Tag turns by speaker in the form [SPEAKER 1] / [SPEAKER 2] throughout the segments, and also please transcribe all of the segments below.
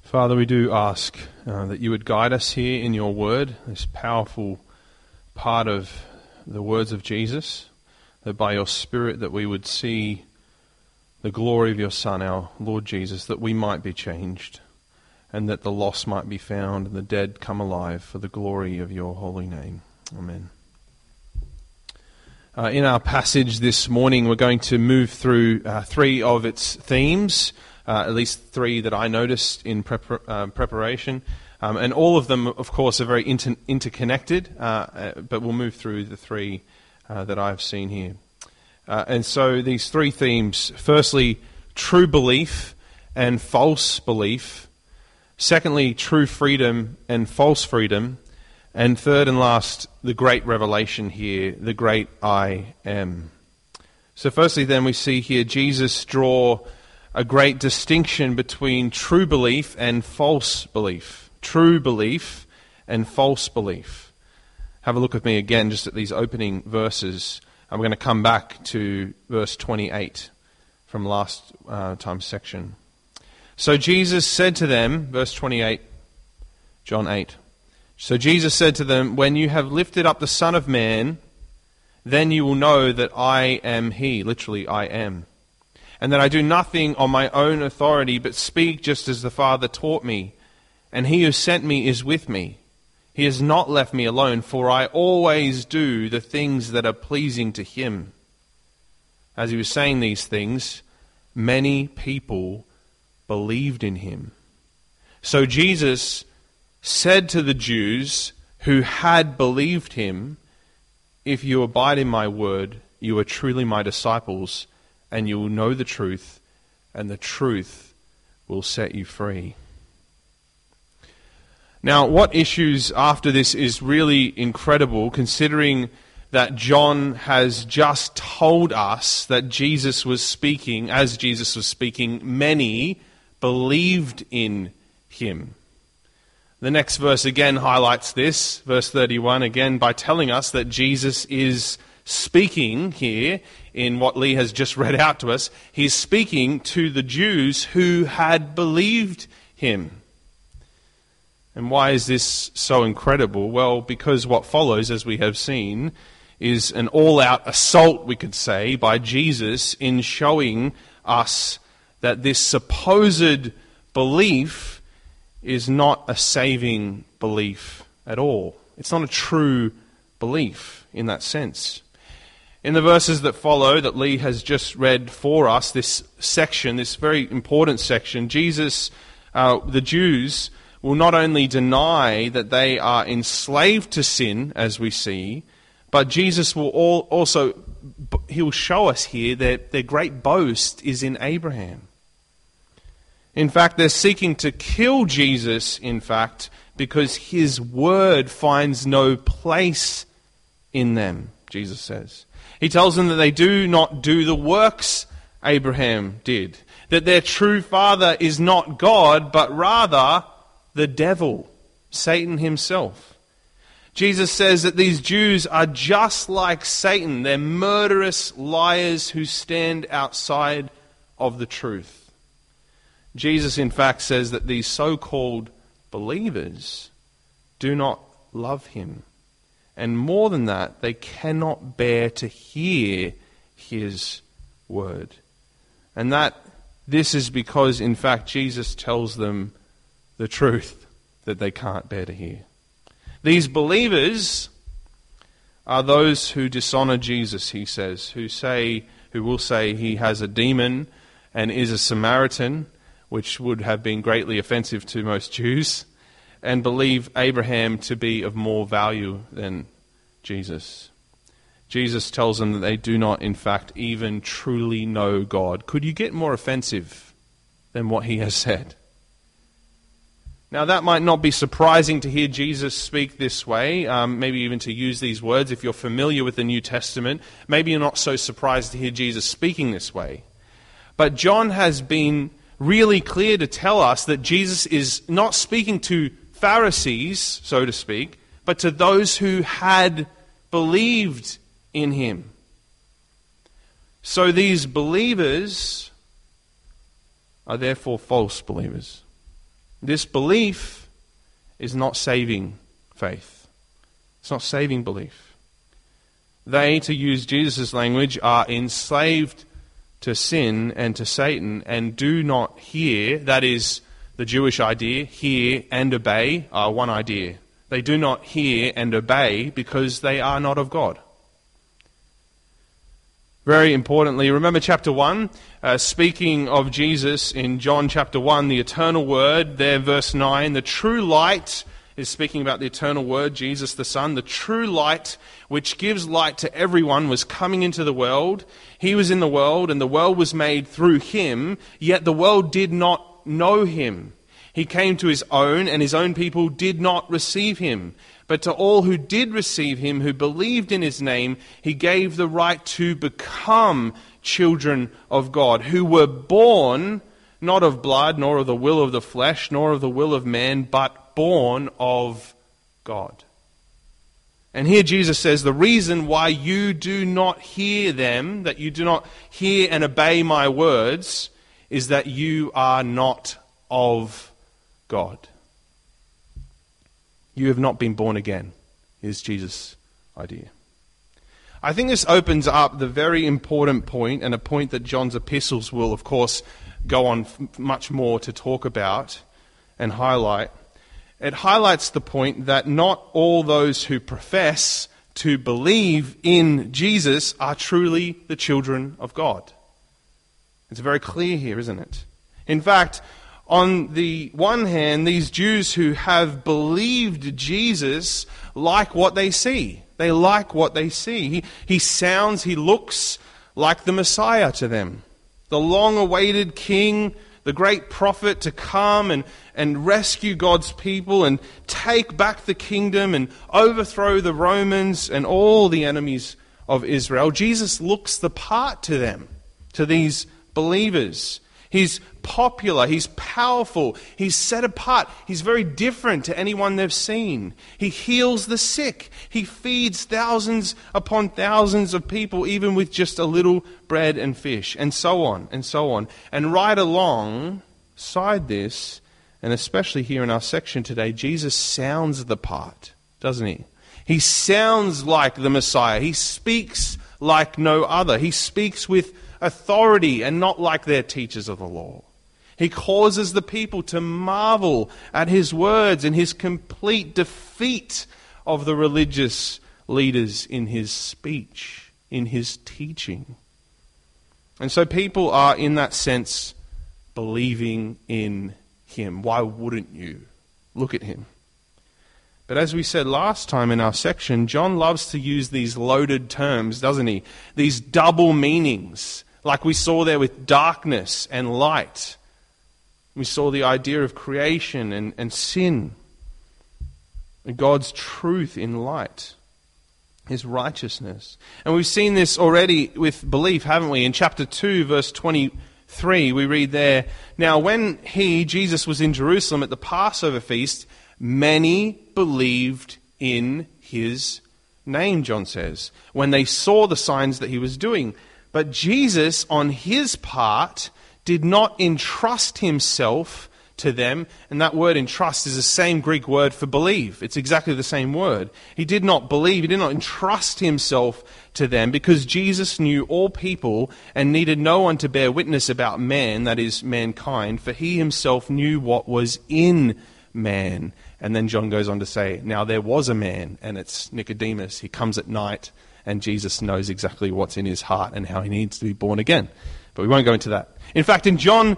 [SPEAKER 1] Father, we do ask that you would guide us here in your word, this powerful part of the words of Jesus, that by your Spirit that we would see the glory of your Son, our Lord Jesus, that we might be changed, and that the lost might be found and the dead come alive for the glory of your holy name. Amen. In our passage this morning, we're going to move through three of its themes, at least three that I noticed in preparation. And all of them, of course, are very interconnected, but we'll move through the three that I've seen here. And so these three themes: firstly, true belief and false belief; secondly, true freedom and false freedom; and third and last, the great revelation here, the great I am. So firstly then we see here Jesus draw a great distinction between true belief and false belief. True belief and false belief. Have a look with me again just at these opening verses. And we're going to come back to verse 28 from last time's section. So Jesus said to them, verse 28, John 8. So Jesus said to them, "When you have lifted up the Son of Man, then you will know that I am He," literally, I am, "and that I do nothing on my own authority, but speak just as the Father taught me. And He who sent me is with me. He has not left me alone, for I always do the things that are pleasing to Him." As he was saying these things, many people believed in Him. So Jesus said to the Jews who had believed Him, "If you abide in my word, you are truly my disciples, and you will know the truth, and the truth will set you free." Now, what issues after this is really incredible, considering that John has just told us that Jesus was speaking, as Jesus was speaking, many believed in Him. The next verse again highlights this, verse 31, again by telling us that Jesus is speaking here in what Lee has just read out to us. He's speaking to the Jews who had believed Him. And why is this so incredible? Well, because what follows, as we have seen, is an all-out assault, we could say, by Jesus in showing us that this supposed belief is not a saving belief at all. It's not a true belief in that sense. In the verses that follow, that Lee has just read for us, this section, this very important section, Jesus, the Jews, will not only deny that they are enslaved to sin, as we see, but Jesus will also, he'll show us here that their great boast is in Abraham. In fact, they're seeking to kill Jesus, in fact, because His word finds no place in them, Jesus says. He tells them that they do not do the works Abraham did, that their true father is not God, but rather the devil, Satan himself. Jesus says that these Jews are just like Satan. They're murderous liars who stand outside of the truth. Jesus, in fact, says that these so-called believers do not love Him. And more than that, they cannot bear to hear His word. And that this is because, in fact, Jesus tells them the truth that they can't bear to hear. These believers are those who dishonor Jesus, he says, who will say He has a demon and is a Samaritan, which would have been greatly offensive to most Jews, and believe Abraham to be of more value than Jesus. Jesus tells them that they do not, in fact, even truly know God. Could you get more offensive than what He has said? Now, that might not be surprising to hear Jesus speak this way, maybe even to use these words. If you're familiar with the New Testament, maybe you're not so surprised to hear Jesus speaking this way. But John has been really clear to tell us that Jesus is not speaking to Pharisees, so to speak, but to those who had believed in Him. So these believers are therefore false believers. This belief is not saving faith. It's not saving belief. They, to use Jesus' language, are enslaved to sin and to Satan and do not hear, that is the Jewish idea, hear and obey are one idea. They do not hear and obey because they are not of God. Very importantly, remember chapter 1, speaking of Jesus in John chapter 1, the eternal Word, there verse 9, the true light is speaking about the eternal Word, Jesus the Son. The true light which gives light to everyone was coming into the world. He was in the world and the world was made through him, yet the world did not know him. He came to his own and his own people did not receive him. But to all who did receive him, who believed in his name, he gave the right to become children of God, who were born not of blood, nor of the will of the flesh, nor of the will of man, but born of God. And here Jesus says, the reason why you do not hear them, that you do not hear and obey my words, is that you are not of God. You have not been born again, is Jesus' idea. I think this opens up the very important point, and a point that John's epistles will, of course, go on much more to talk about and highlight. It highlights the point that not all those who profess to believe in Jesus are truly the children of God. It's very clear here, isn't it? In fact, on the one hand, these Jews who have believed Jesus like what they see. They like what they see. He sounds, he looks like the Messiah to them. The long-awaited king, the great prophet to come and rescue God's people and take back the kingdom and overthrow the Romans and all the enemies of Israel. Jesus looks the part to them, to these believers. He's popular, he's powerful, he's set apart, he's very different to anyone they've seen. He heals the sick, he feeds thousands upon thousands of people, even with just a little bread and fish, and so on, and so on. And right alongside this, and especially here in our section today, Jesus sounds the part, doesn't he? He sounds like the Messiah, he speaks like no other, he speaks with authority and not like their teachers of the law. He causes the people to marvel at his words and his complete defeat of the religious leaders in his speech, in his teaching. And so people are, in that sense, believing in him. Why wouldn't you? Look at him. But as we said last time in our section, John loves to use these loaded terms, doesn't he? These double meanings. Like we saw there with darkness and light. We saw the idea of creation and sin. And God's truth in light. His righteousness. And we've seen this already with belief, haven't we? In chapter 2, verse 23, we read there, now when he, Jesus, was in Jerusalem at the Passover feast, many believed in his name, John says, when they saw the signs that he was doing. But Jesus, on his part, did not entrust himself to them. And that word entrust is the same Greek word for believe. It's exactly the same word. He did not believe, he did not entrust himself to them because Jesus knew all people and needed no one to bear witness about man, that is mankind, for he himself knew what was in man. And then John goes on to say, now there was a man, and it's Nicodemus. He comes at night, and Jesus knows exactly what's in his heart and how he needs to be born again. But we won't go into that. In fact, in John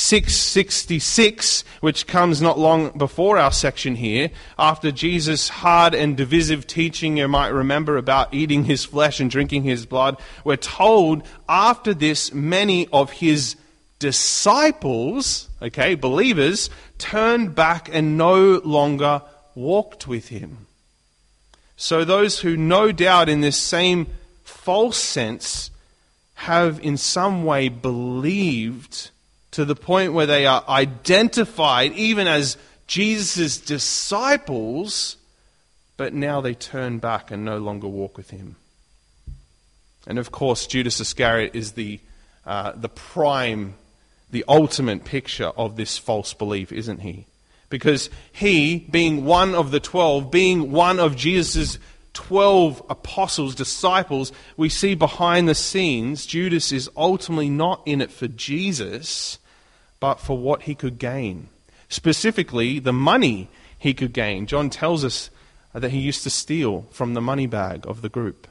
[SPEAKER 1] 6:66, which comes not long before our section here, after Jesus' hard and divisive teaching, you might remember, about eating his flesh and drinking his blood, we're told after this many of his disciples, believers, turned back and no longer walked with him. So those who no doubt in this same false sense have in some way believed to the point where they are identified even as Jesus' disciples, but now they turn back and no longer walk with him. And of course, Judas Iscariot is the prime, the ultimate picture of this false belief, isn't he? because he, being one of the 12, being one of Jesus' 12 apostles, disciples, we see behind the scenes, Judas is ultimately not in it for Jesus, but for what he could gain. Specifically, the money he could gain. John tells us that he used to steal from the money bag of the group.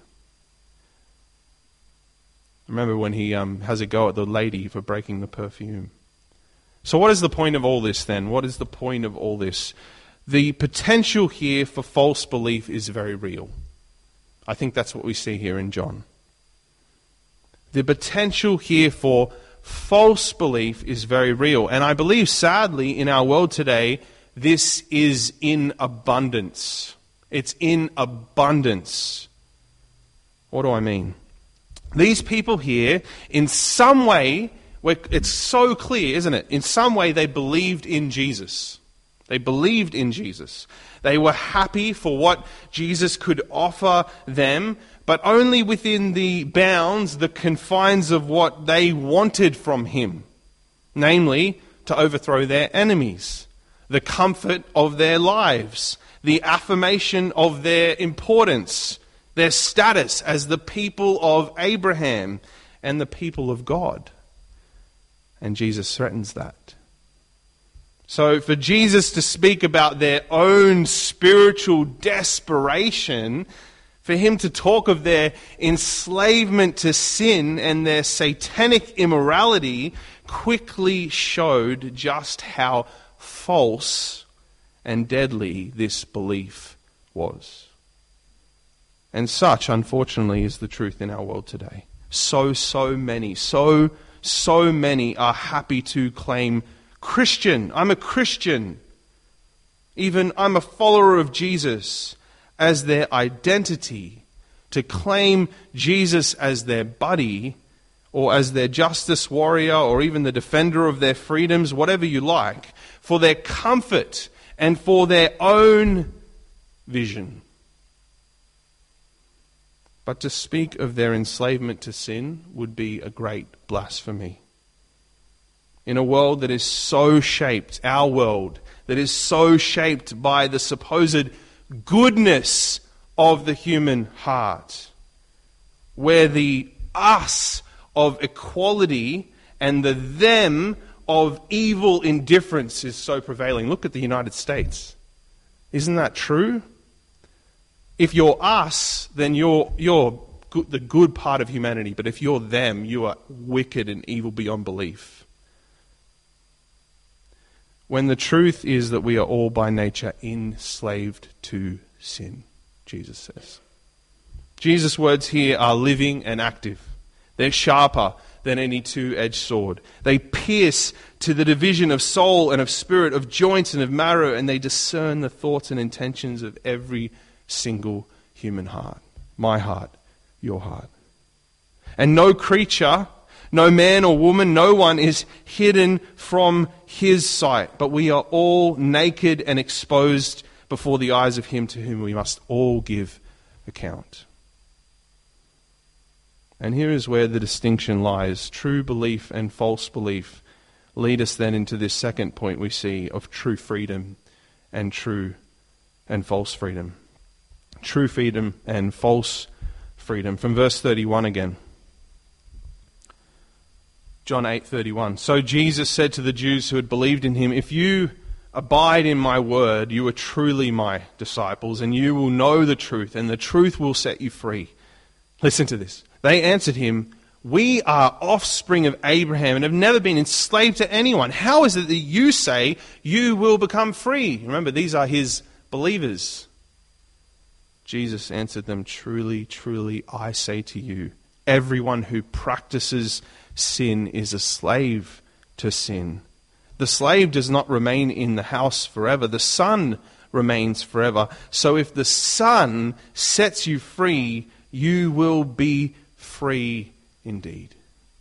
[SPEAKER 1] Remember when he has a go at the lady for breaking the perfume. So what is the point of all this then? What is the point of all this? The potential here for false belief is very real. I think that's what we see here in John. The potential here for false belief is very real. And I believe, sadly, in our world today, this is in abundance. It's in abundance. What do I mean? These people here, in some way, it's so clear, isn't it? In some way, they believed in Jesus. They believed in Jesus. They were happy for what Jesus could offer them, but only within the bounds, the confines of what they wanted from him. Namely, to overthrow their enemies, the comfort of their lives, the affirmation of their importance, their status as the people of Abraham and the people of God. And Jesus threatens that. So for Jesus to speak about their own spiritual desperation, for him to talk of their enslavement to sin and their satanic immorality, quickly showed just how false and deadly this belief was. And such, unfortunately, is the truth in our world today. So many are happy to claim Christian. I'm a Christian. Even I'm a follower of Jesus as their identity. To claim Jesus as their buddy or as their justice warrior or even the defender of their freedoms, whatever you like, for their comfort and for their own vision. But to speak of their enslavement to sin would be a great blasphemy. In a world that is so shaped, our world, that is so shaped by the supposed goodness of the human heart, where the us of equality and the them of evil indifference is so prevailing. Look at the United States. Isn't that true? If you're us, then you're the good part of humanity. But if you're them, you are wicked and evil beyond belief. When the truth is that we are all by nature enslaved to sin, Jesus says. Jesus' words here are living and active. They're sharper than any two-edged sword. They pierce to the division of soul and of spirit, of joints and of marrow, and they discern the thoughts and intentions of every single human heart. My heart, your heart. And no creature, no man or woman, no one is hidden from his sight, but we are all naked and exposed before the eyes of him to whom we must all give account. And here is where the distinction lies. True belief and false belief lead us then into this second point we see of true freedom and true and false freedom. True freedom and false freedom. From verse 31 again. John 8:31. So Jesus said to the Jews who had believed in him, "If you abide in my word, you are truly my disciples, and you will know the truth, and the truth will set you free." Listen to this. They answered him, "We are offspring of Abraham and have never been enslaved to anyone. How is it that you say you will become free?" Remember, these are his believers. Jesus answered them, "Truly, truly, I say to you, everyone who practices sin is a slave to sin. The slave does not remain in the house forever. The son remains forever. So if the Son sets you free, you will be free indeed."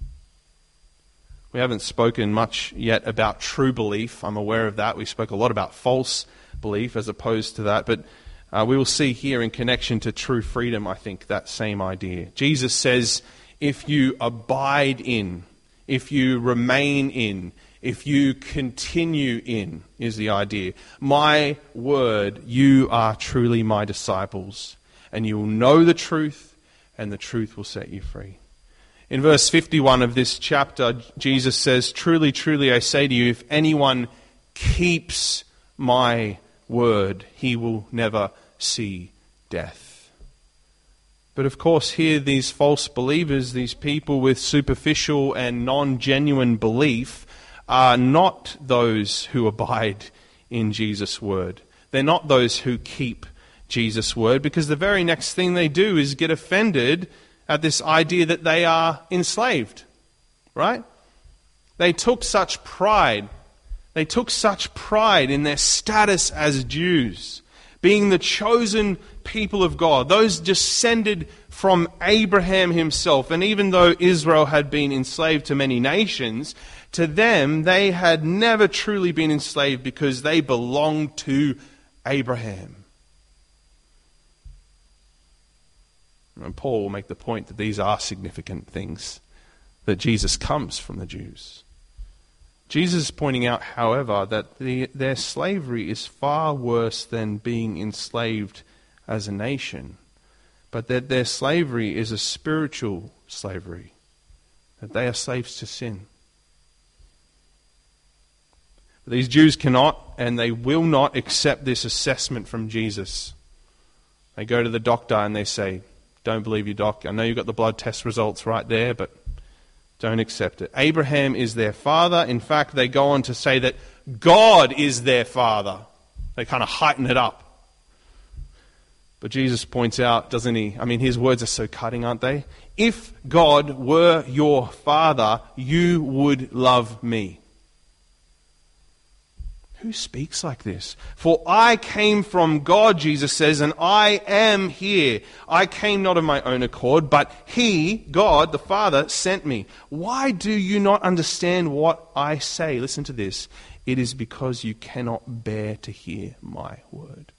[SPEAKER 1] We haven't spoken much yet about true belief. I'm aware of that. We spoke a lot about false belief as opposed to that. But we will see here in connection to true freedom, I think, that same idea. Jesus says, if you abide in, if you remain in, if you continue in, is the idea. My word, you are truly my disciples, and you will know the truth, and the truth will set you free. In verse 51 of this chapter, Jesus says, truly, truly, I say to you, if anyone keeps my word, he will never see death. But of course, here these false believers, these people with superficial and non-genuine belief, are not those who abide in Jesus' word. They're not those who keep Jesus' word, because the very next thing they do is get offended at this idea that they are enslaved, right? They took such pride in their status as Jews, being the chosen people of God, those descended from Abraham himself. And even though Israel had been enslaved to many nations, to them they had never truly been enslaved because they belonged to Abraham. And Paul will make the point that these are significant things, that Jesus comes from the Jews. Jesus is pointing out, however, that their slavery is far worse than being enslaved as a nation, but that their slavery is a spiritual slavery, that they are slaves to sin. But these Jews cannot and they will not accept this assessment from Jesus. They go to the doctor and they say, don't believe you, doc. I know you've got the blood test results right there, but don't accept it. Abraham is their father. In fact, they go on to say that God is their father. They kind of heighten it up. But Jesus points out, doesn't he? I mean, his words are so cutting, aren't they? If God were your father, you would love me. Who speaks like this? For I came from God, Jesus says, and I am here. I came not of my own accord, but He, God, the Father, sent me. Why do you not understand what I say? Listen to this. It is because you cannot bear to hear my word.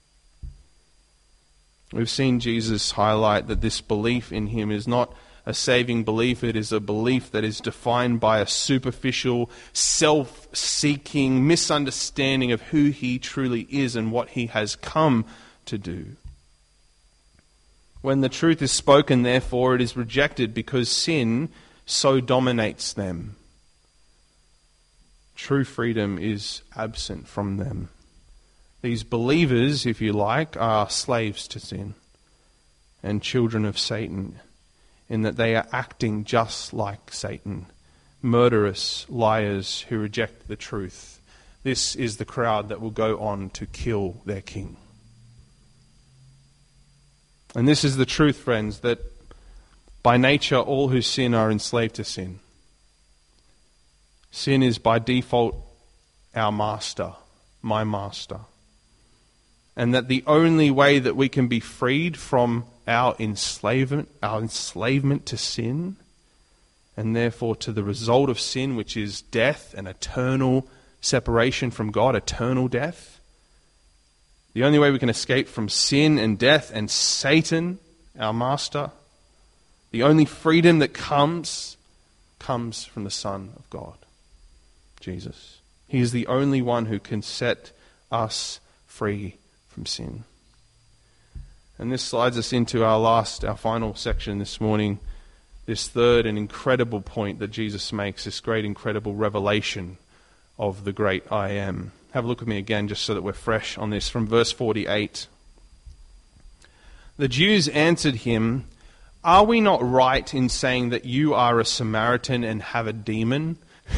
[SPEAKER 1] We've seen Jesus highlight that this belief in Him is not a saving belief. It is a belief that is defined by a superficial, self-seeking misunderstanding of who He truly is and what He has come to do. When the truth is spoken, therefore, it is rejected because sin so dominates them. True freedom is absent from them. These believers, if you like, are slaves to sin and children of Satan, in that they are acting just like Satan, murderous liars who reject the truth. This is the crowd that will go on to kill their king. And this is the truth, friends, that by nature all who sin are enslaved to sin. Sin is by default our master, my master. And that the only way that we can be freed from our enslavement to sin, and therefore to the result of sin, which is death and eternal separation from God, eternal death. The only way we can escape from sin and death and Satan, our master, the only freedom that comes from the Son of God, Jesus. He is the only one who can set us free from sin. And this slides us into our final section this morning, this third and incredible point that Jesus makes, this great incredible revelation of the great I Am. Have a look with me again just so that we're fresh on this, from verse 48. The Jews answered him, "Are we not right in saying that you are a Samaritan and have a demon?"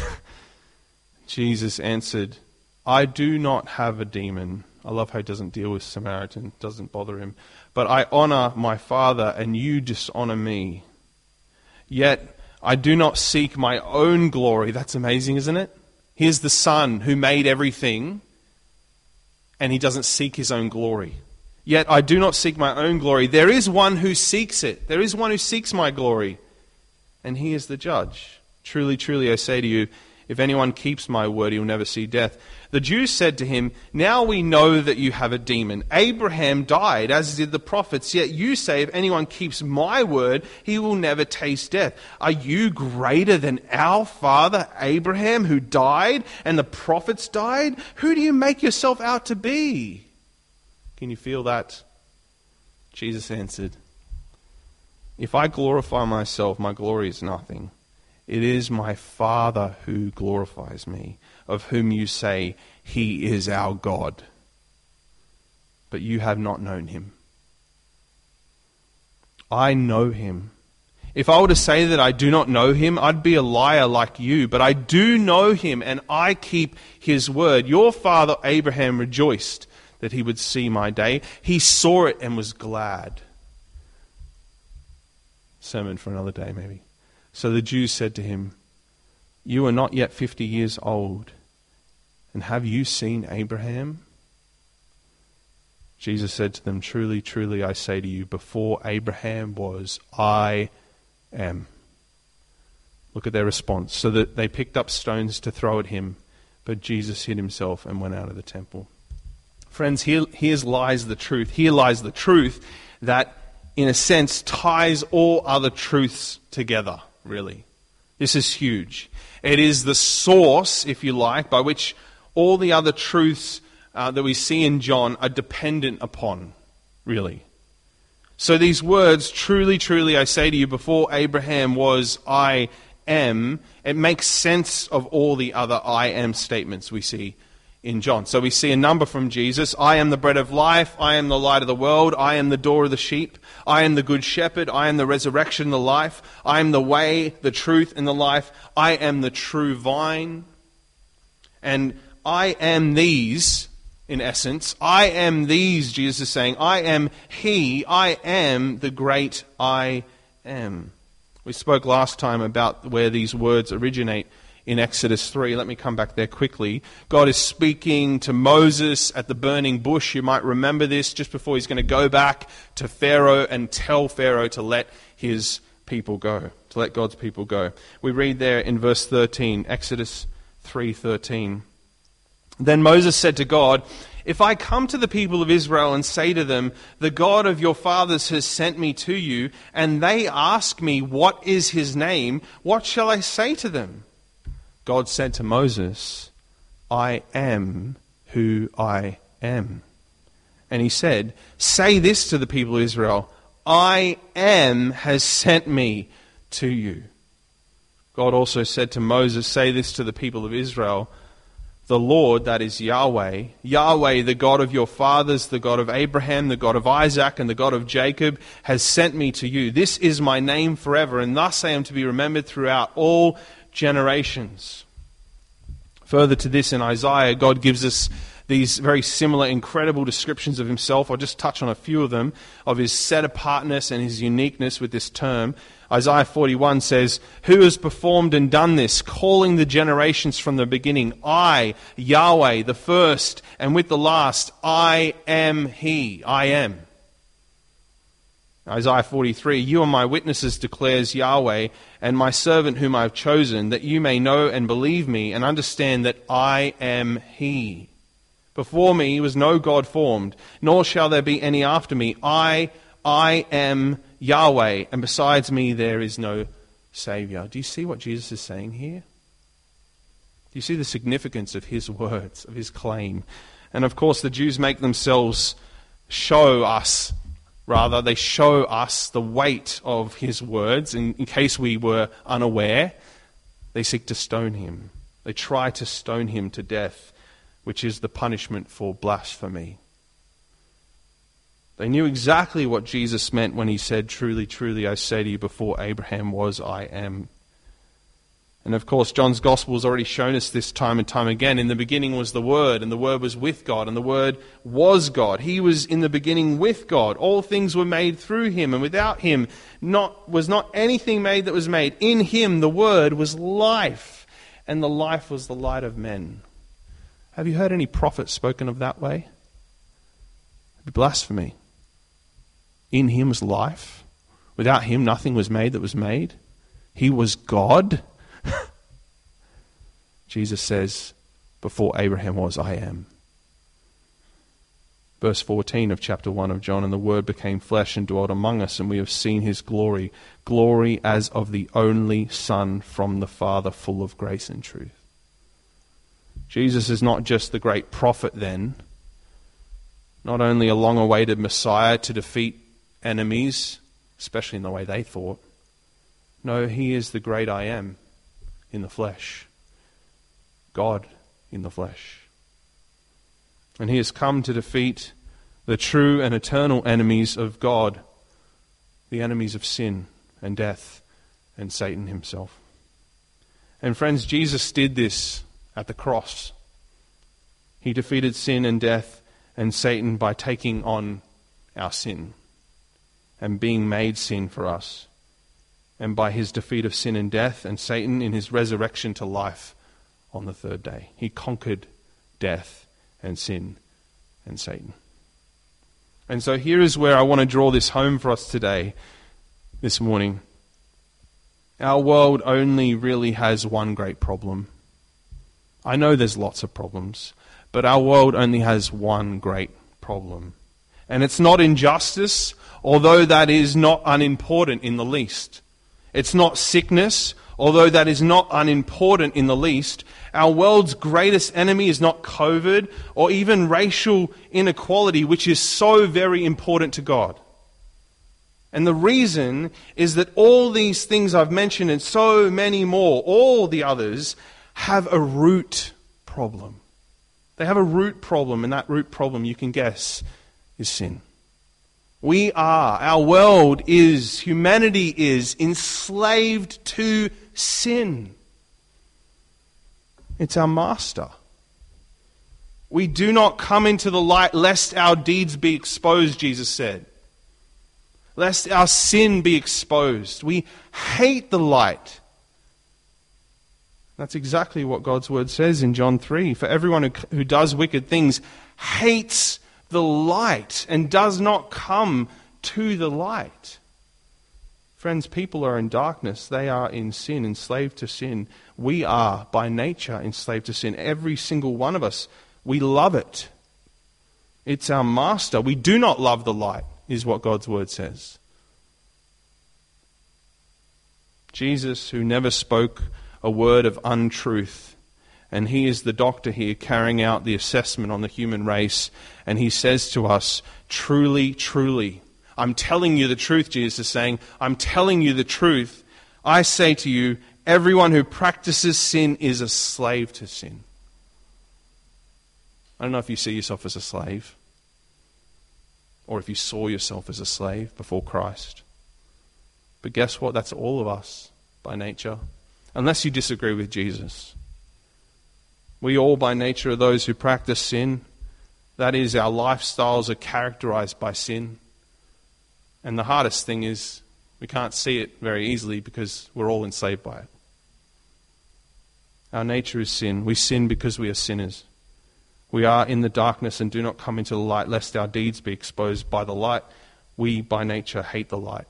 [SPEAKER 1] Jesus answered, "I do not have a demon." I love how he doesn't deal with Samaritan, doesn't bother him. "But I honor my Father, and you dishonor me. Yet I do not seek my own glory." That's amazing, isn't it? Here's the Son who made everything, and he doesn't seek his own glory. "Yet I do not seek my own glory. There is one who seeks it. There is one who seeks my glory, and he is the judge. Truly, truly, I say to you, If anyone keeps my word, he will never see death." The Jews said to him, "Now we know that you have a demon. Abraham died, as did the prophets, yet you say, if anyone keeps my word, he will never taste death. Are you greater than our father Abraham, who died, and the prophets died? Who do you make yourself out to be?" Can you feel that? Jesus answered, "If I glorify myself, my glory is nothing. It is my Father who glorifies me, of whom you say, 'He is our God.' But you have not known him. I know him. If I were to say that I do not know him, I'd be a liar like you. But I do know him, and I keep his word. Your father Abraham rejoiced that he would see my day. He saw it and was glad." Sermon for another day, maybe. So the Jews said to him, "You are not yet 50 years old, and have you seen Abraham?" Jesus said to them, "Truly, truly, I say to you, before Abraham was, I am." Look at their response. So that they picked up stones to throw at him, but Jesus hid himself and went out of the temple. Friends, here lies the truth. Here lies the truth that, in a sense, ties all other truths together, really. This is huge. It is the source, if you like, by which all the other truths that we see in John are dependent upon, really. So these words, "Truly, truly, I say to you, before Abraham was, I am," it makes sense of all the other I am statements we see in John. So we see a number from Jesus. "I am the bread of life. I am the light of the world. I am the door of the sheep. I am the good shepherd. I am the resurrection and the life. I am the way, the truth, and the life. I am the true vine." And I am these, in essence. I am these, Jesus is saying. I am he. I am the great I am. We spoke last time about where these words originate in Exodus 3. Let me come back there quickly. God is speaking to Moses at the burning bush. You might remember this, just before he's going to go back to Pharaoh and tell Pharaoh to let his people go, to let God's people go. We read there in verse 13, Exodus 3:13. "Then Moses said to God, 'If I come to the people of Israel and say to them, the God of your fathers has sent me to you, and they ask me, what is his name? What shall I say to them?' God said to Moses, 'I am who I am.' And he said, 'Say this to the people of Israel, I am has sent me to you.' God also said to Moses, 'Say this to the people of Israel, the Lord,' that is Yahweh, Yahweh, the God of your fathers, the God of Abraham, the God of Isaac, and the God of Jacob, has sent me to you. This is my name forever, and thus I am to be remembered throughout all generations." Further to this, in Isaiah, God gives us these very similar, incredible descriptions of himself. I'll just touch on a few of them, of his set-apartness and his uniqueness with this term. Isaiah 41 says, "Who has performed and done this, calling the generations from the beginning? I, Yahweh, the first, and with the last, I am he." I am. Isaiah 43, "You are my witnesses, declares Yahweh, and my servant whom I have chosen, that you may know and believe me and understand that I am he. Before me was no God formed, nor shall there be any after me. I am Yahweh, and besides me there is no Savior." Do you see what Jesus is saying here? Do you see the significance of his words, of his claim? And of course the Jews make themselves show us the weight of his words. In case we were unaware, they seek to stone him. They try to stone him to death, which is the punishment for blasphemy. They knew exactly what Jesus meant when he said, "Truly, truly, I say to you, before Abraham was, I am." And of course, John's Gospel has already shown us this time and time again. In the beginning was the Word, and the Word was with God, and the Word was God. He was in the beginning with God. All things were made through him, and without him was not anything made that was made. In him the Word was life, and the life was the light of men. Have you heard any prophet spoken of that way? It'd be blasphemy. In him was life. Without him nothing was made that was made. He was God. Jesus says, before Abraham was, I am. Verse 14 of chapter 1 of John, and the Word became flesh and dwelt among us, and we have seen his glory, glory as of the only Son from the Father, full of grace and truth. Jesus is not just the great prophet then, not only a long-awaited Messiah to defeat enemies, especially in the way they thought. No, he is the great I am in the flesh. God in the flesh. And he has come to defeat the true and eternal enemies of God, the enemies of sin and death and Satan himself. And friends, Jesus did this at the cross. He defeated sin and death and Satan by taking on our sin and being made sin for us. And by his defeat of sin and death and Satan in his resurrection to life on the third day. He conquered death and sin and Satan. And so here is where I want to draw this home for us today, this morning. Our world only really has one great problem. I know there's lots of problems, but our world only has one great problem. And it's not injustice, although that is not unimportant in the least. It's not sickness, although that is not unimportant in the least. Our world's greatest enemy is not COVID or even racial inequality, which is so very important to God. And the reason is that all these things I've mentioned and so many more, all the others, have a root problem. They have a root problem, and that root problem, you can guess, is sin. Our world is, humanity is enslaved to sin. It's our master. We do not come into the light lest our deeds be exposed, Jesus said. Lest our sin be exposed. We hate the light. That's exactly what God's word says in John 3. For everyone who does wicked things hates the light and does not come to the light. Friends, people are in darkness. They are in sin, enslaved to sin. We are, by nature, enslaved to sin. Every single one of us, we love it. It's our master. We do not love the light, is what God's word says. Jesus, who never spoke a word of untruth, and he is the doctor here carrying out the assessment on the human race, and he says to us, truly, truly, I'm telling you the truth, Jesus is saying, I'm telling you the truth. I say to you, everyone who practices sin is a slave to sin. I don't know if you see yourself as a slave, or if you saw yourself as a slave before Christ. But guess what? That's all of us by nature, unless you disagree with Jesus. We all by nature are those who practice sin. That is, our lifestyles are characterized by sin. And the hardest thing is we can't see it very easily because we're all enslaved by it. Our nature is sin. We sin because we are sinners. We are in the darkness and do not come into the light lest our deeds be exposed by the light. We by nature hate the light.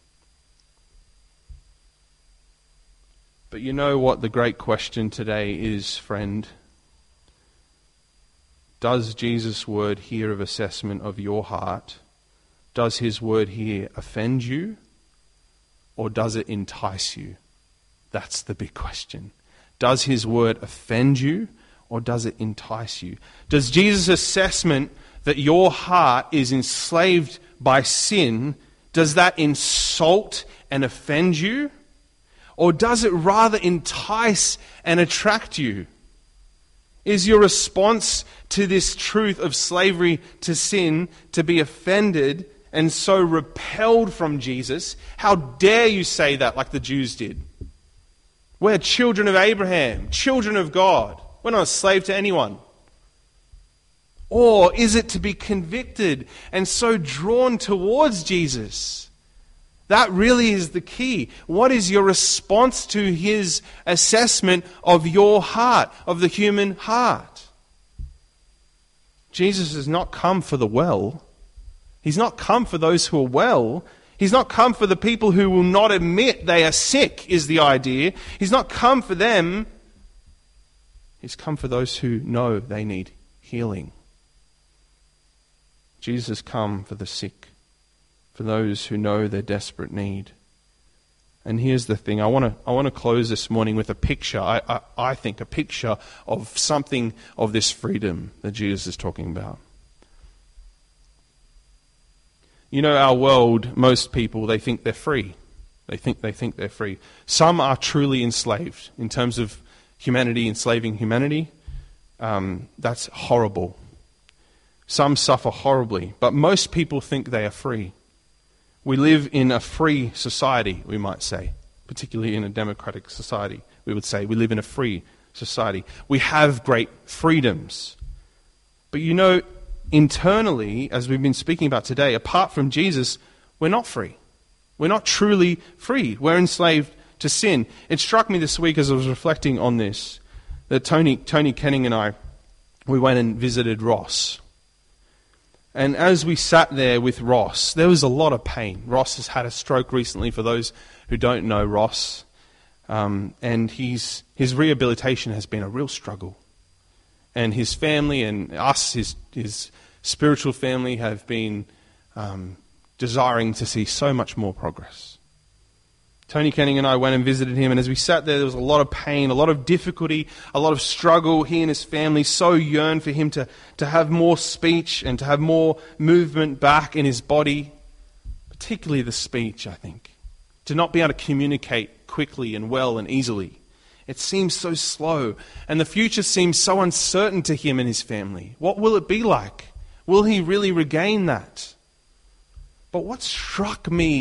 [SPEAKER 1] But you know what the great question today is, friend? Does Jesus' word here of assessment of your heart, does his word here offend you, or does it entice you? That's the big question. Does his word offend you, or does it entice you? Does Jesus' assessment that your heart is enslaved by sin, does that insult and offend you? Or does it rather entice and attract you? Is your response to this truth of slavery to sin to be offended and so repelled from Jesus? How dare you say that like the Jews did? We're children of Abraham, children of God. We're not a slave to anyone. Or is it to be convicted and so drawn towards Jesus? That really is the key. What is your response to his assessment of your heart, of the human heart? Jesus has not come for the well. He's not come for those who are well. He's not come for the people who will not admit they are sick, is the idea. He's not come for them. He's come for those who know they need healing. Jesus has come for the sick, for those who know their desperate need. And here's the thing, I want to close this morning with a picture, I think a picture of something of this freedom that Jesus is talking about. You know, our world, most people, they think they're free. They think they're free. Some are truly enslaved in terms of humanity, enslaving humanity. That's horrible. Some suffer horribly, but most people think they are free. We live in a free society, we might say, particularly in a democratic society. We would say we live in a free society. We have great freedoms. But you know, internally, as we've been speaking about today, apart from Jesus, we're not free. We're not truly free. We're enslaved to sin. It struck me this week as I was reflecting on this, that Tony Kenning and I, we went and visited Ross. And as we sat there with Ross, there was a lot of pain. Ross has had a stroke recently, for those who don't know Ross. And his rehabilitation has been a real struggle. And his family and us, his spiritual family, have been desiring to see so much more progress. Tony Kenning and I went and visited him, and as we sat there was a lot of pain, a lot of difficulty, a lot of struggle. He and his family so yearned for him to have more speech and to have more movement back in his body, particularly the speech, I think. To not be able to communicate quickly and well and easily. It seems so slow, and the future seems so uncertain to him and his family. What will it be like? Will he really regain that? But what struck me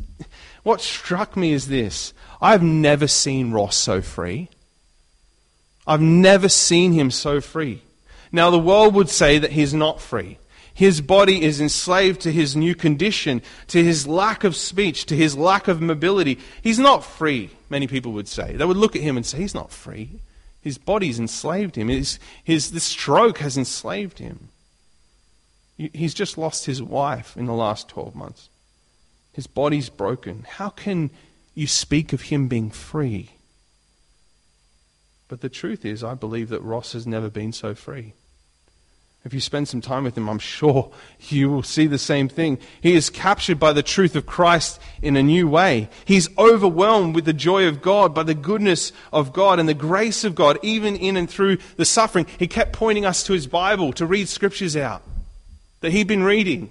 [SPEAKER 1] is this. I've never seen Ross so free. I've never seen him so free. Now, the world would say that he's not free. His body is enslaved to his new condition, to his lack of speech, to his lack of mobility. He's not free, many people would say. They would look at him and say, he's not free. His body's enslaved him. The stroke has enslaved him. He's just lost his wife in the last 12 months. His body's broken. How can you speak of him being free? But the truth is, I believe that Ross has never been so free. If you spend some time with him, I'm sure you will see the same thing. He is captured by the truth of Christ in a new way. He's overwhelmed with the joy of God, by the goodness of God and the grace of God, even in and through the suffering. He kept pointing us to his Bible to read scriptures out that he'd been reading.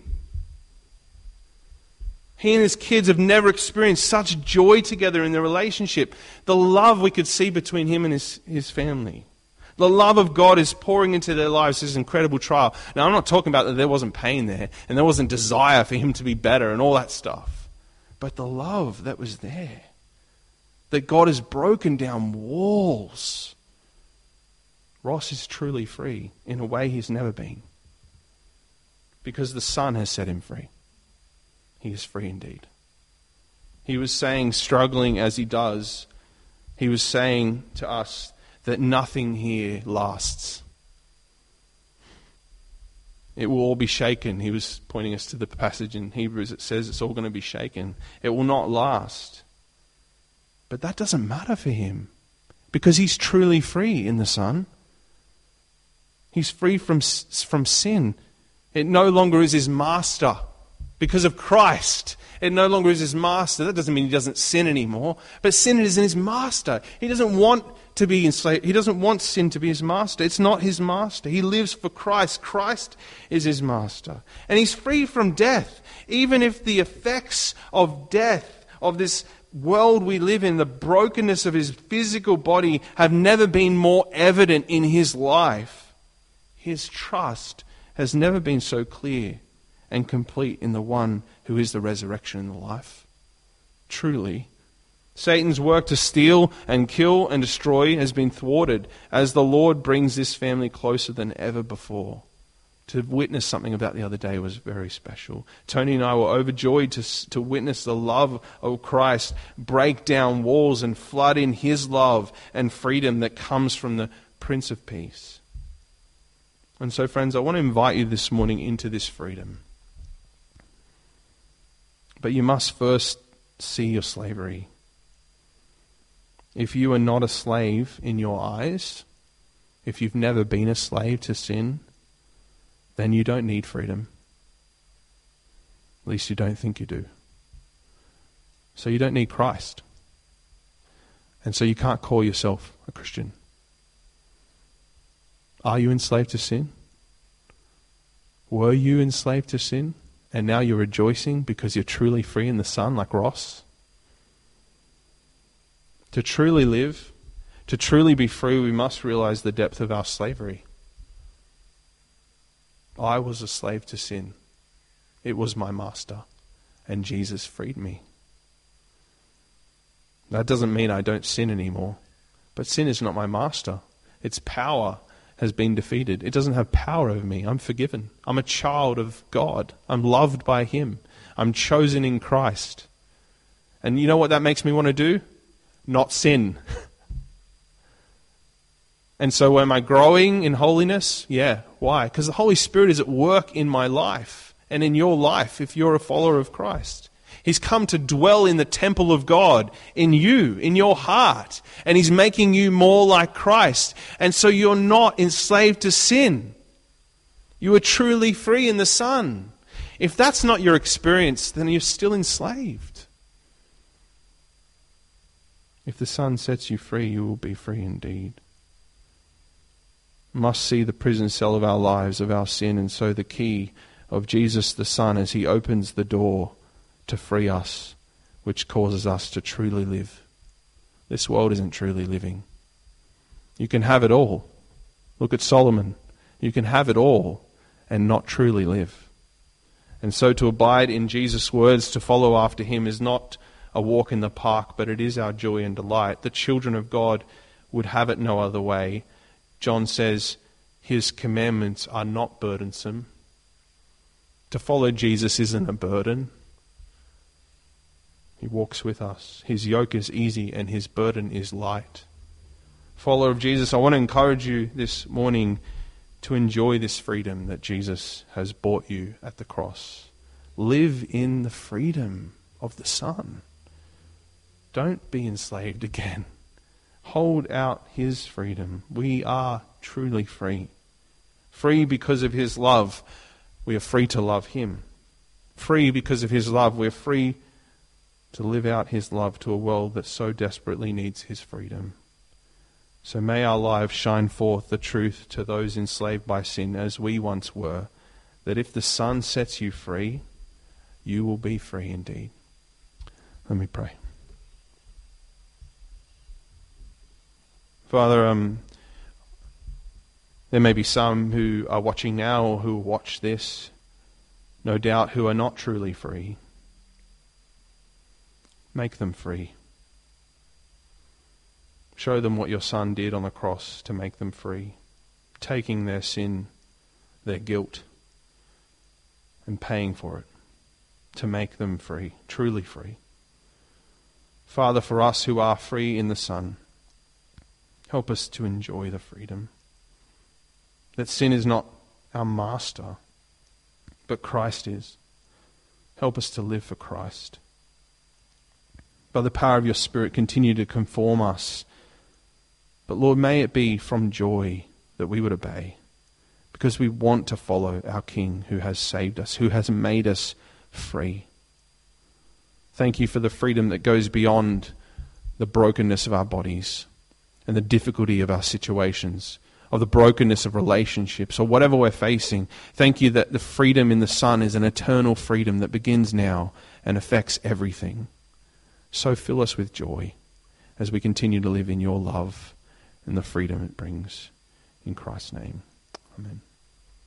[SPEAKER 1] He and his kids have never experienced such joy together in their relationship. The love we could see between him and his family. The love of God is pouring into their lives, this incredible trial. Now, I'm not talking about that there wasn't pain there, and there wasn't desire for him to be better and all that stuff. But the love that was there. That God has broken down walls. Ross is truly free in a way he's never been. Because the Son has set him free. He is free indeed. He was saying, struggling as he does, he was saying to us that nothing here lasts. It will all be shaken. He was pointing us to the passage in Hebrews that says it's all going to be shaken. It will not last. But that doesn't matter for him, because he's truly free in the Son. He's free from sin. It no longer is his master. Because of Christ, it no longer is his master. That doesn't mean he doesn't sin anymore, but sin isn't his master. He doesn't want to be enslaved. He doesn't want sin to be his master. It's not his master. He lives for Christ. Christ is his master. And he's free from death. Even if the effects of death, of this world we live in, the brokenness of his physical body, have never been more evident in his life, his trust has never been so clear and complete in the one who is the resurrection and the life. Truly, Satan's work to steal and kill and destroy has been thwarted as the Lord brings this family closer than ever before. To witness something about the other day was very special. Tony and I were overjoyed to witness the love of Christ break down walls and flood in his love and freedom that comes from the Prince of Peace. And so, friends, I want to invite you this morning into this freedom. But you must first see your slavery. If you are not a slave in your eyes, if you've never been a slave to sin, then you don't need freedom. At least you don't think you do. So you don't need Christ. And so you can't call yourself a Christian. Are you enslaved to sin? Were you enslaved to sin? And now you're rejoicing because you're truly free in the Son, like Ross? To truly live, to truly be free, we must realize the depth of our slavery. I was a slave to sin. It was my master, and Jesus freed me. That doesn't mean I don't sin anymore, but sin is not my master. Its power has been defeated. It doesn't have power over me. I'm forgiven. I'm a child of God. I'm loved by Him. I'm chosen in Christ. And you know what that makes me want to do? Not sin. And so am I growing in holiness? Yeah. Why? Because the Holy Spirit is at work in my life and in your life if you're a follower of Christ. He's come to dwell in the temple of God, in you, in your heart. And He's making you more like Christ. And so you're not enslaved to sin. You are truly free in the Son. If that's not your experience, then you're still enslaved. If the Son sets you free, you will be free indeed. We must see the prison cell of our lives, of our sin, and so the key of Jesus the Son as He opens the door to free us, which causes us to truly live. This world isn't truly living. You can have it all. Look at Solomon. You can have it all and not truly live. And so to abide in Jesus' words, to follow after Him, is not a walk in the park, but it is our joy and delight. The children of God would have it no other way. John says His commandments are not burdensome. To follow Jesus isn't a burden. He walks with us. His yoke is easy and His burden is light. Follower of Jesus, I want to encourage you this morning to enjoy this freedom that Jesus has bought you at the cross. Live in the freedom of the Son. Don't be enslaved again. Hold out His freedom. We are truly free. Free because of His love. We are free to love Him. Free because of His love. We're free to live out His love to a world that so desperately needs His freedom. So may our lives shine forth the truth to those enslaved by sin as we once were, that if the Son sets you free, you will be free indeed. Let me pray. Father, there may be some who are watching now or who watch this, no doubt, who are not truly free. Make them free. Show them what your Son did on the cross to make them free, taking their sin, their guilt, and paying for it to make them free, truly free. Father, for us who are free in the Son, help us to enjoy the freedom. That sin is not our master, but Christ is. Help us to live for Christ. By the power of your Spirit, continue to conform us. But Lord, may it be from joy that we would obey, because we want to follow our King who has saved us, who has made us free. Thank you for the freedom that goes beyond the brokenness of our bodies and the difficulty of our situations, of the brokenness of relationships, or whatever we're facing. Thank you that the freedom in the Son is an eternal freedom that begins now and affects everything. So fill us with joy as we continue to live in your love and the freedom it brings. In Christ's name, amen.